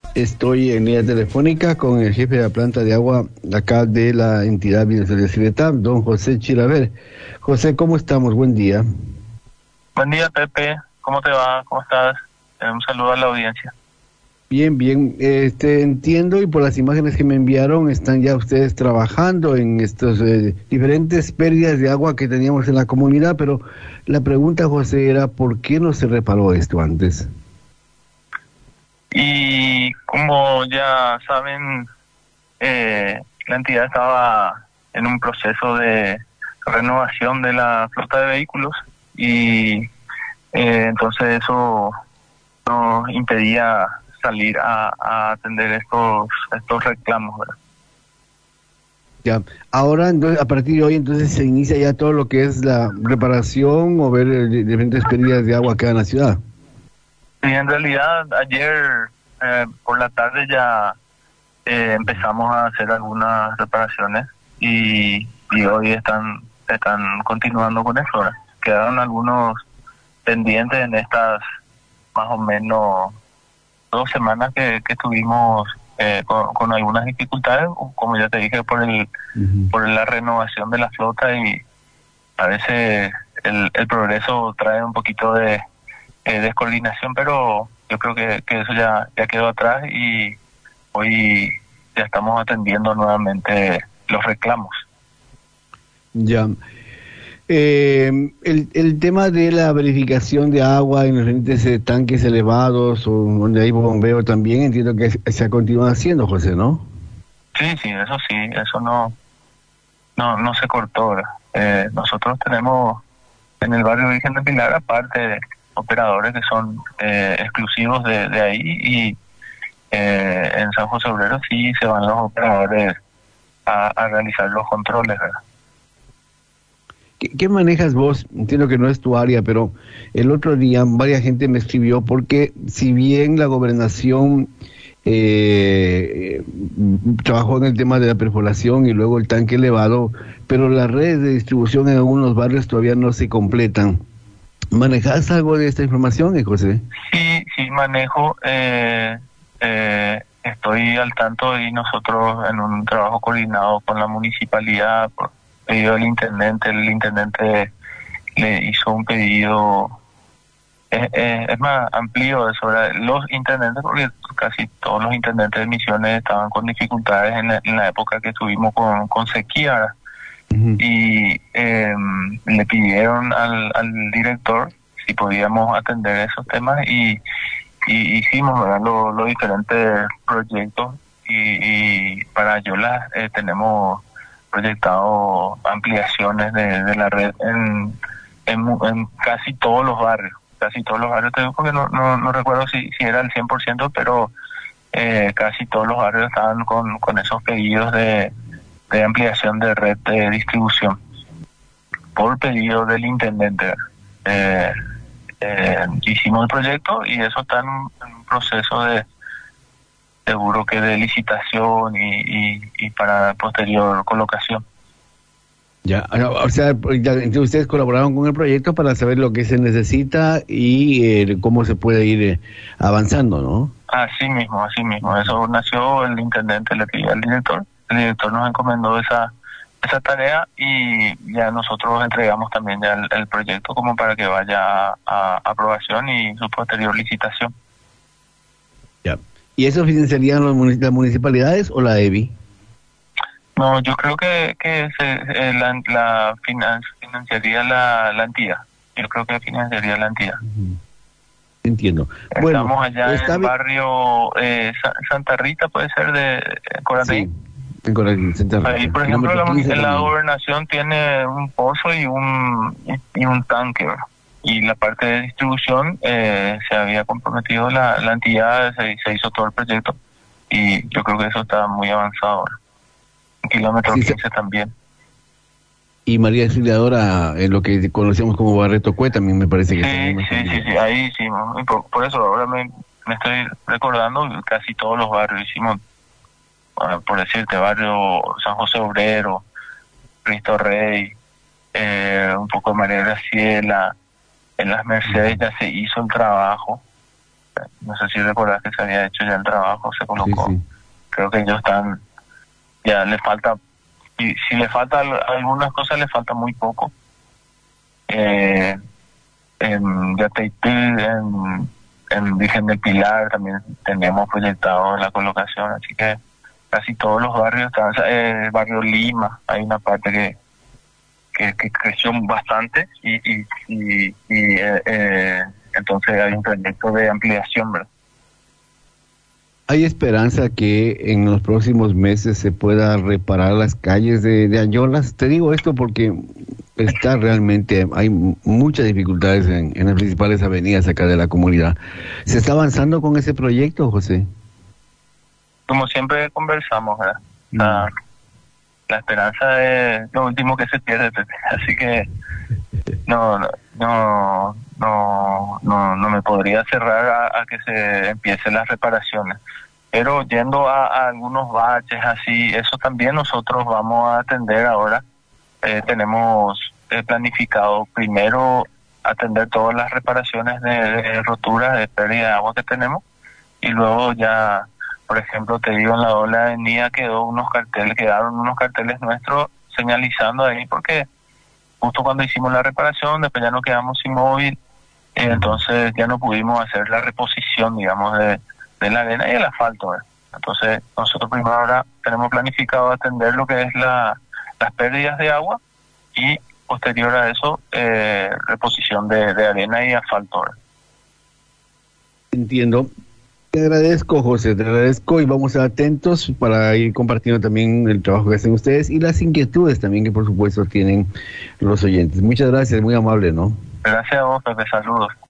Estoy en línea telefónica con el jefe de la planta de agua acá de la entidad de Ciretá, don José Chilaver. José, ¿cómo estamos? Buen día. Buen día, Pepe. ¿Cómo te va? ¿Cómo estás? Un saludo a la audiencia. Bien, bien. Entiendo y por las imágenes que me enviaron están ya ustedes trabajando en estos diferentes pérdidas de agua que teníamos en la comunidad, pero la pregunta, José, era ¿por qué no se reparó esto antes? Y como ya saben, la entidad estaba en un proceso de renovación de la flota de vehículos y entonces eso nos impedía salir a atender estos reclamos, ¿verdad? Ya, ahora entonces, a partir de hoy entonces se inicia ya todo lo que es la reparación o ver diferentes pérdidas de agua acá en la ciudad. Y en realidad ayer por la tarde ya empezamos a hacer algunas reparaciones y hoy están continuando con eso, ¿verdad? Quedaron algunos pendientes en estas más o menos 2 semanas que estuvimos con algunas dificultades, como ya te dije, por la renovación de la flota, y a veces el progreso trae un poquito de descoordinación, pero yo creo que eso ya quedó atrás y hoy ya estamos atendiendo nuevamente los reclamos. Ya. El tema de la verificación de agua en los diferentes tanques elevados o donde hay bombeo también entiendo que se continúa haciendo, José, ¿no? Sí, eso no se cortó, ¿verdad? Nosotros tenemos en el barrio Virgen de Pilar, aparte, operadores que son exclusivos de ahí, y en San José Obrero sí se van los operadores a realizar los controles, ¿verdad? ¿Qué manejas vos? Entiendo que no es tu área, pero el otro día varias gente me escribió porque si bien la gobernación trabajó en el tema de la perforación y luego el tanque elevado, pero las redes de distribución en algunos barrios todavía no se completan. ¿Manejas algo de esta información, José? Sí manejo, estoy al tanto, y nosotros en un trabajo coordinado con la municipalidad por pedido del intendente, el intendente le hizo un pedido, es más amplio de sobre los intendentes, porque casi todos los intendentes de Misiones estaban con dificultades en la época que estuvimos con sequía, ¿verdad? Y le pidieron al director si podíamos atender esos temas, y hicimos, ¿verdad?, los diferentes proyectos, y para Yola tenemos proyectado ampliaciones de la red en casi todos los barrios. Casi todos los barrios, te digo, porque no recuerdo si era el 100%, pero casi todos los barrios estaban con esos pedidos de ampliación de red de distribución por pedido del intendente. Hicimos el proyecto y eso está en un proceso de seguro que de licitación y para posterior colocación. Ya, o sea, entonces ustedes colaboraron con el proyecto para saber lo que se necesita y cómo se puede ir avanzando, ¿no? Así mismo. Eso nació, el intendente le pidió al director, el director nos encomendó esa tarea, y ya nosotros entregamos también ya el proyecto como para que vaya a aprobación y su posterior licitación. Ya. ¿Y eso financiarían las municipalidades o la EBI? No, yo creo que financiaría la entidad. Yo creo que financiaría la entidad. Entiendo. Estamos Bueno, allá en el barrio Santa Rita, puede ser, de Coratí. Sí, en Coratí, Santa Rita. Ahí, por ejemplo, la 15 también. gobernación tiene un pozo y un tanque, ¿verdad? Y la parte de distribución se había comprometido la entidad, se hizo todo el proyecto, y yo creo que eso está muy avanzado, ¿verdad? Kilómetro Sí, 15 también. Y María Auxiliadora, en lo que conocemos como Barreto Cue, también me parece que Sí, ahí sí, y por eso ahora me estoy recordando, casi todos los barrios hicimos, por decirte, barrio San José Obrero, Cristo Rey, un poco de María Graciela, en las Mercedes ya se hizo el trabajo, no sé si recordás que se había hecho ya el trabajo, se colocó. Sí, sí. Creo que ellos están, ya le falta, y si le falta algunas cosas, le falta muy poco. En Yateití, en Virgen del Pilar también tenemos proyectado la colocación, así que casi todos los barrios están, el barrio Lima, hay una parte que creció bastante y entonces hay un proyecto de ampliación, ¿verdad? ¿Hay esperanza que en los próximos meses se pueda reparar las calles de Ayolas? Te digo esto porque está realmente, hay muchas dificultades en las principales avenidas acá de la comunidad. ¿Se está avanzando con ese proyecto, José? Como siempre conversamos, ¿verdad? La esperanza es lo último que se pierde, así que no me podría cerrar a que se empiecen las reparaciones. Pero yendo a algunos baches así, eso también nosotros vamos a atender ahora. Tenemos planificado primero atender todas las reparaciones de roturas, de pérdida de agua que tenemos, y luego ya, por ejemplo, te digo, en la doble avenida quedaron unos carteles nuestros señalizando ahí, porque justo cuando hicimos la reparación, después ya nos quedamos sin móvil, entonces ya no pudimos hacer la reposición, digamos, de la arena y el asfalto, ¿verdad? Entonces nosotros primero ahora tenemos planificado atender lo que es las pérdidas de agua y posterior a eso reposición de arena y asfalto, ¿verdad? Entiendo. Te agradezco, José, te agradezco y vamos a estar atentos para ir compartiendo también el trabajo que hacen ustedes y las inquietudes también que por supuesto tienen los oyentes. Muchas gracias, muy amable, ¿no? Gracias a vos, Pepe, saludos.